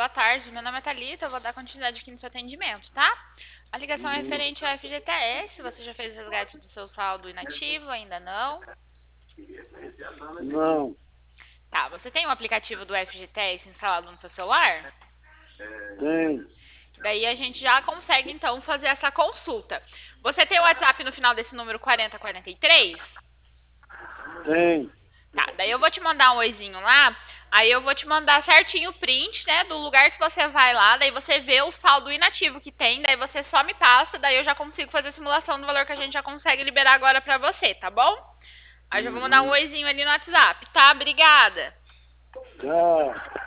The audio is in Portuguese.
boa tarde. Meu nome é Thalita, eu vou dar continuidade aqui no seu atendimento, tá? A ligação é referente ao FGTS. Você já fez o resgate do seu saldo inativo? Ainda não? Não, Tá, você tem o aplicativo do FGTS instalado no seu celular? tem, Daí a gente já consegue então fazer essa consulta. Você tem o WhatsApp no final desse número 4043? tem. Tá, daí eu vou te mandar um oizinho lá, aí eu vou te mandar certinho o print, né, do lugar que você vai lá, daí você vê o saldo inativo que tem, daí você só me passa, daí eu já consigo fazer a simulação do valor que a gente já consegue liberar agora pra você, tá bom? Aí eu já vou mandar um Uhum. oizinho ali no WhatsApp, tá? Obrigada! Tá.